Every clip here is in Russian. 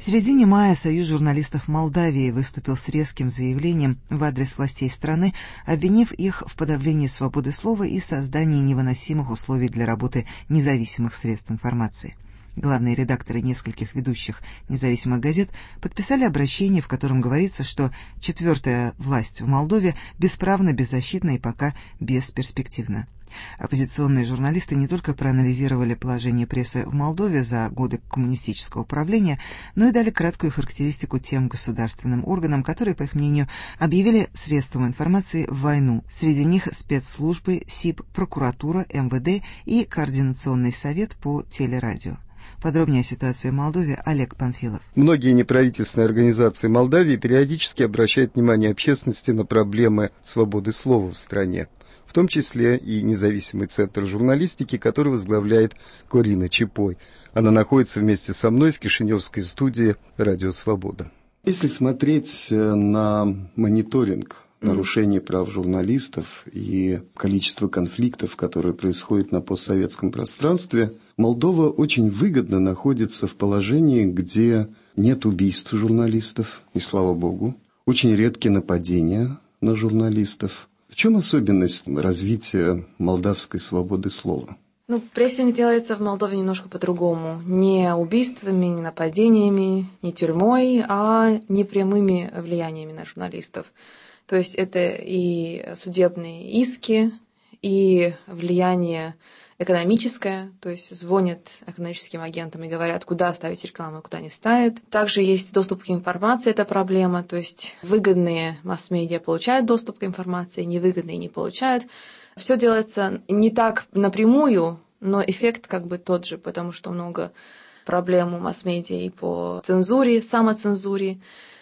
середине мая Союз журналистов Молдавии выступил с резким заявлением в адрес властей страны, обвинив их в подавлении свободы слова и создании невыносимых условий для работы независимых средств информации. Главные редакторы нескольких ведущих независимых газет подписали обращение, в котором говорится, что четвертая власть в Молдове бесправна, беззащитна и пока бесперспективна. Оппозиционные журналисты не только проанализировали положение прессы в Молдове за годы коммунистического правления, но и дали краткую характеристику тем государственным органам, которые, по их мнению, объявили средством информации войну. Среди них спецслужбы, СИП, прокуратура, МВД и Координационный совет по телерадио. Подробнее о ситуации в Молдове Олег Панфилов. Многие неправительственные организации Молдавии периодически обращают внимание общественности на проблемы свободы слова в стране, в том числе и независимый центр журналистики, который возглавляет Корина Чепой. Она находится вместе со мной в кишиневской студии «Радио Свобода». Если смотреть на мониторинг нарушений прав журналистов и количество конфликтов, которые происходят на постсоветском пространстве, Молдова очень выгодно находится в положении, где нет убийств журналистов, и слава богу, очень редкие нападения на журналистов. В чем особенность развития молдавской свободы слова? Прессинг делается в Молдове немножко по-другому. Не убийствами, не нападениями, не тюрьмой, а непрямыми влияниями на журналистов. То есть это и судебные иски, и влияние экономическое, то есть звонят экономическим агентам и говорят, куда ставить рекламу, куда не ставят. Также есть доступ к информации, это проблема, то есть выгодные масс-медиа получают доступ к информации, невыгодные не получают. Все делается не так напрямую, но эффект тот же, потому что много проблем у масс-медиа и по цензуре, самоцензуре.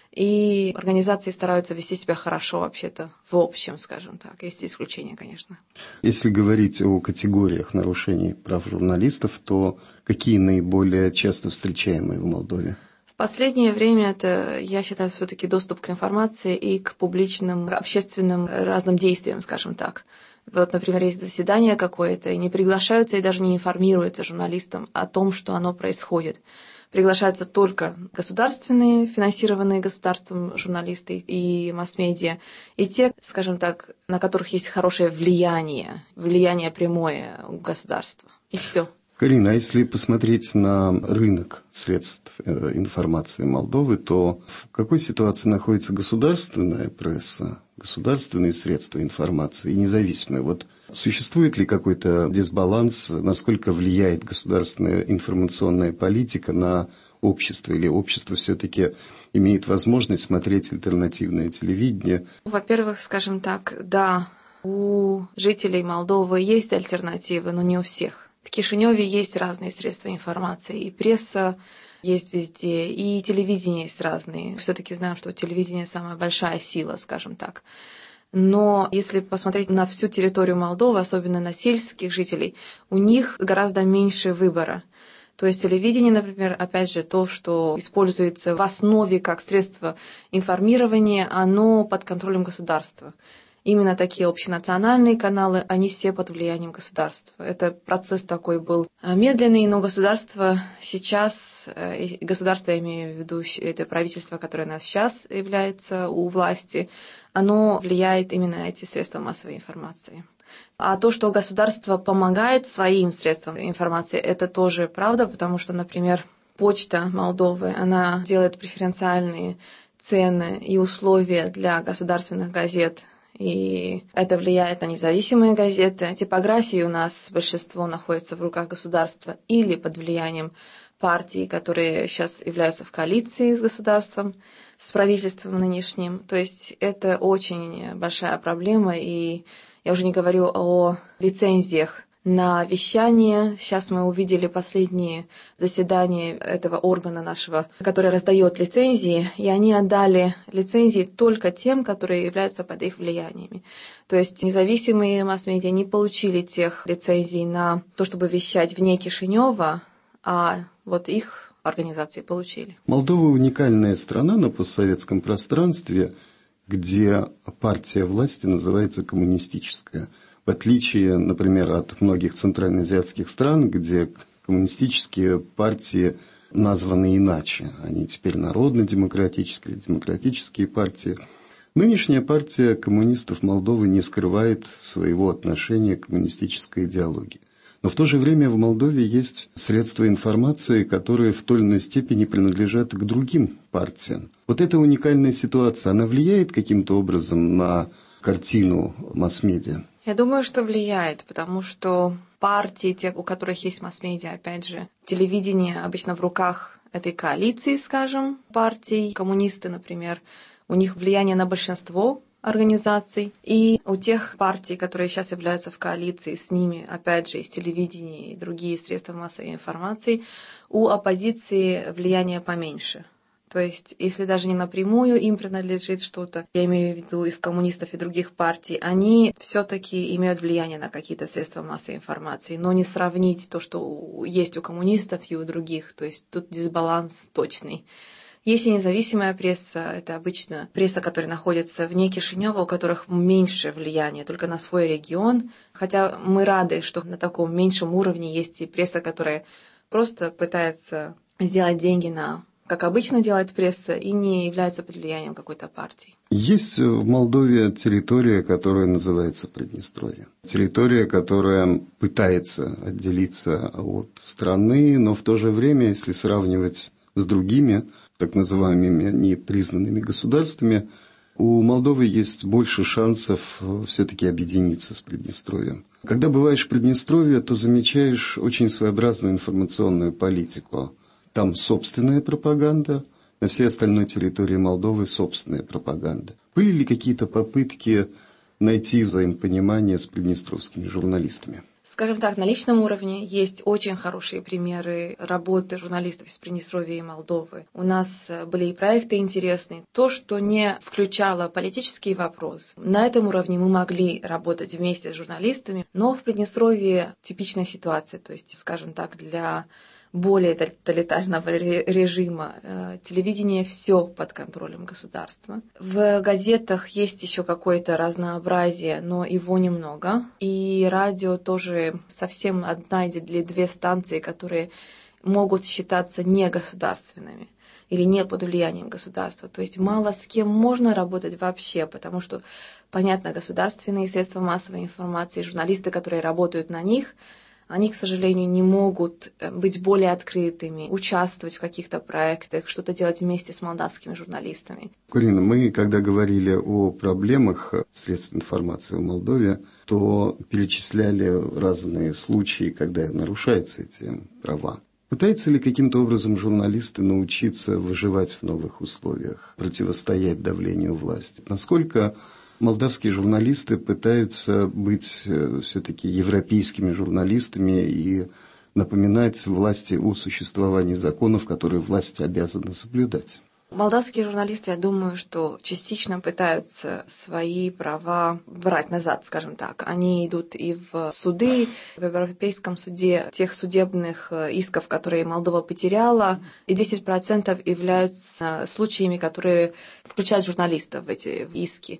И организации стараются вести себя хорошо вообще-то, в общем, скажем так. Есть исключения, конечно. Если говорить о категориях нарушений прав журналистов, то какие наиболее часто встречаемые в Молдове? В последнее время это, я считаю, все-таки доступ к информации и к публичным, общественным разным действиям, скажем так. Например, есть заседание какое-то, и не приглашаются и даже не информируются журналистам о том, что оно происходит. Приглашаются только государственные, финансированные государством журналисты и масс-медиа, и те, скажем так, на которых есть хорошее влияние прямое у государства. И все. Карина, а если посмотреть на рынок средств информации Молдовы, то в какой ситуации находится государственная пресса, государственные средства информации и независимые? Существует ли какой-то дисбаланс, насколько влияет государственная информационная политика на общество, или общество все-таки имеет возможность смотреть альтернативное телевидение? Во-первых, скажем так, да, у жителей Молдовы есть альтернативы, но не у всех. В Кишиневе есть разные средства информации, и пресса есть везде, и телевидение есть разные. Все-таки знаем, что телевидение самая большая сила, скажем так. Но если посмотреть на всю территорию Молдовы, особенно на сельских жителей, у них гораздо меньше выбора. То есть телевидение, например, опять же, то, что используется в основе как средство информирования, оно под контролем государства. Именно такие общенациональные каналы, они все под влиянием государства. Это процесс такой был медленный, но государство сейчас, государство, я имею в виду это правительство, которое у нас сейчас является у власти, оно влияет именно на эти средства массовой информации. А то, что государство помогает своим средствам информации, это тоже правда, потому что, например, Почта Молдовы, она делает преференциальные цены и условия для государственных газет, и это влияет на независимые газеты. Типографии у нас большинство находится в руках государства или под влиянием партий, которые сейчас являются в коалиции с государством, с правительством нынешним. То есть это очень большая проблема, и я уже не говорю о лицензиях на вещание. Сейчас мы увидели последние заседания этого органа нашего, который раздает лицензии, и они отдали лицензии только тем, которые являются под их влияниями. То есть независимые масс-медиа не получили тех лицензий на то, чтобы вещать вне Кишинева, а их организации получили. Молдова уникальная страна на постсоветском пространстве, где партия власти называется коммунистическая. В отличие, например, от многих центральноазиатских стран, где коммунистические партии названы иначе. Они теперь народно-демократические или демократические партии. Нынешняя партия коммунистов Молдовы не скрывает своего отношения к коммунистической идеологии. Но в то же время в Молдове есть средства информации, которые в той или иной степени принадлежат к другим партиям. Вот эта уникальная ситуация, она влияет каким-то образом на картину масс-медиа? Я думаю, что влияет, потому что партии, те, у которых есть масс-медиа, опять же, телевидение обычно в руках этой коалиции, скажем, партий, коммунисты, например, у них влияние на большинство организаций, и у тех партий, которые сейчас являются в коалиции с ними, опять же, из телевидения и другие средства массовой информации, у оппозиции влияние поменьше. То есть, если даже не напрямую им принадлежит что-то, я имею в виду и в коммунистов, и других партий, они все-таки имеют влияние на какие-то средства массовой информации, но не сравнить то, что есть у коммунистов и у других. То есть, тут дисбаланс точный. Есть и независимая пресса, это обычно пресса, которая находится вне Кишинева, у которых меньше влияния только на свой регион. Хотя мы рады, что на таком меньшем уровне есть и пресса, которая просто пытается сделать деньги на, как обычно делает пресса, и не является под влиянием какой-то партии. Есть в Молдове территория, которая называется Приднестровье. Территория, которая пытается отделиться от страны, но в то же время, если сравнивать с другими так называемыми непризнанными государствами, у Молдовы есть больше шансов все-таки объединиться с Приднестровьем. Когда бываешь в Приднестровье, то замечаешь очень своеобразную информационную политику. Там собственная пропаганда, на всей остальной территории Молдовы собственная пропаганда. Были ли какие-то попытки найти взаимопонимание с приднестровскими журналистами? Скажем так, на личном уровне есть очень хорошие примеры работы журналистов из Приднестровья и Молдовы. У нас были и проекты интересные. То, что не включало политический вопрос, на этом уровне мы могли работать вместе с журналистами, но в Приднестровье типичная ситуация, то есть, скажем так, для более тоталитарного режима телевидение все под контролем государства. В газетах есть еще какое-то разнообразие, но его немного. И радио тоже совсем одна или две станции, которые могут считаться негосударственными или не под влиянием государства. То есть мало с кем можно работать вообще, потому что, понятно, государственные средства массовой информации, журналисты, которые работают на них, они, к сожалению, не могут быть более открытыми, участвовать в каких-то проектах, что-то делать вместе с молдавскими журналистами. Карина, мы, когда говорили о проблемах средств информации в Молдове, то перечисляли разные случаи, когда нарушаются эти права. Пытаются ли каким-то образом журналисты научиться выживать в новых условиях, противостоять давлению власти? Насколько молдавские журналисты пытаются быть все-таки европейскими журналистами и напоминать власти о существовании законов, которые власти обязаны соблюдать? Молдавские журналисты, я думаю, что частично пытаются свои права брать назад, скажем так. Они идут и в суды, в Европейском суде тех судебных исков, которые Молдова потеряла, и 10% являются случаями, которые включают журналистов в эти иски.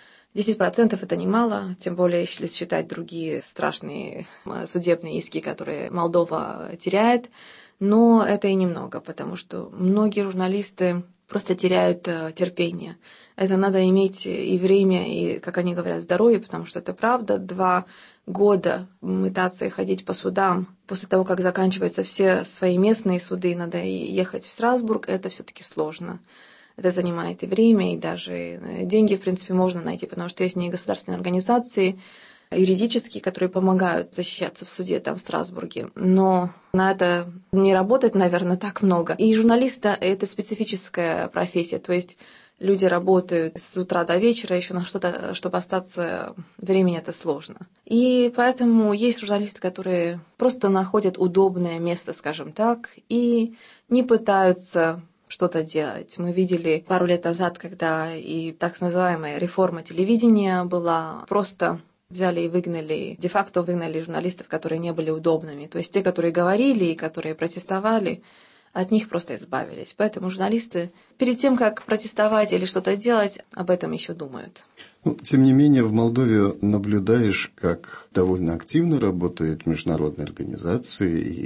10% это немало, тем более, если считать другие страшные судебные иски, которые Молдова теряет. Но это и немного, потому что многие журналисты просто теряют терпение. Это надо иметь и время, и, как они говорят, здоровье, потому что это правда. 2 года пытаться ходить по судам. После того, как заканчиваются все свои местные суды, надо ехать в Страсбург, это все-таки сложно. Это занимает и время, и даже деньги, в принципе, можно найти, потому что есть негосударственные организации юридические, которые помогают защищаться в суде там в Страсбурге. Но на это не работает, наверное, так много. И журналиста – это специфическая профессия, то есть люди работают с утра до вечера, еще на что-то, чтобы остаться, времени это сложно. И поэтому есть журналисты, которые просто находят удобное место, скажем так, и не пытаются что-то делать. Мы видели пару лет назад, когда и так называемая реформа телевидения была, просто взяли и выгнали, де-факто выгнали журналистов, которые не были удобными. То есть те, которые говорили и которые протестовали, от них просто избавились. Поэтому журналисты перед тем, как протестовать или что-то делать, об этом еще думают. Тем не менее, в Молдове наблюдаешь, как довольно активно работают международные организации и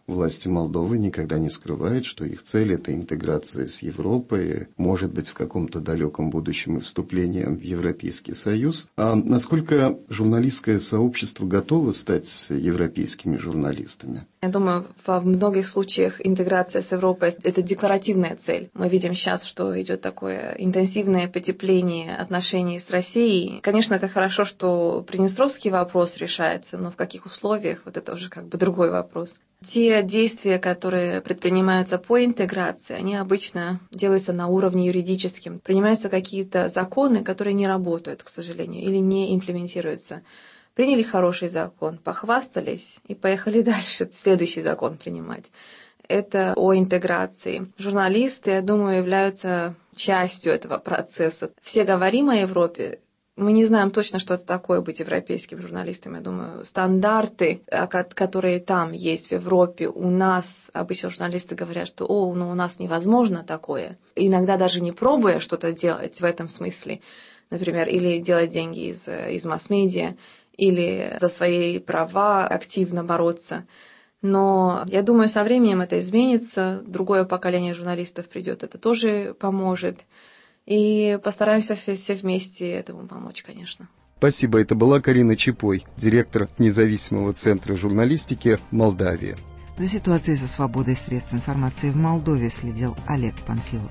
власти Молдовы никогда не скрывают, что их цель – это интеграция с Европой, может быть, в каком-то далеком будущем и вступление в Европейский Союз. А насколько журналистское сообщество готово стать европейскими журналистами? Я думаю, во многих случаях интеграция с Европой – это декларативная цель. Мы видим сейчас, что идет такое интенсивное потепление отношений с Россией. Конечно, это хорошо, что приднестровский вопрос решается, но в каких условиях – вот это уже как бы другой вопрос. Те действия, которые предпринимаются по интеграции, они обычно делаются на уровне юридическом. Принимаются какие-то законы, которые не работают, к сожалению, или не имплементируются. Приняли хороший закон, похвастались и поехали дальше следующий закон принимать. Это о интеграции. Журналисты, я думаю, являются частью этого процесса. Все говорим о Европе. Мы не знаем точно, что это такое быть европейским журналистом. Я думаю, стандарты, которые там есть в Европе, у нас обычно журналисты говорят, что у нас невозможно такое. Иногда даже не пробуя что-то делать в этом смысле, например, или делать деньги из масс-медиа, или за свои права активно бороться. Но я думаю, со временем это изменится, другое поколение журналистов придет, это тоже поможет. И постараемся все вместе этому помочь, конечно. Спасибо. Это была Карина Чепой, директор независимого центра журналистики Молдавии. За ситуацией со свободой средств информации в Молдове следил Олег Панфилов.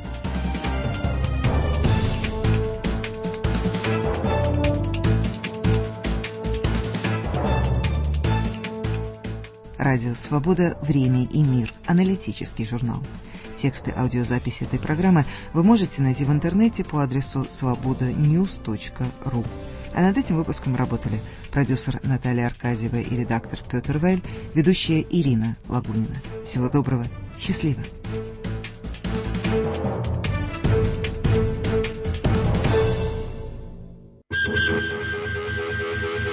Радио «Свобода. Время и мир». Аналитический журнал. Тексты аудиозаписи этой программы вы можете найти в интернете по адресу svobodanews.ru. А над этим выпуском работали продюсер Наталья Аркадьева и редактор Петр Вайль, ведущая Ирина Лагунина. Всего доброго. Счастливо.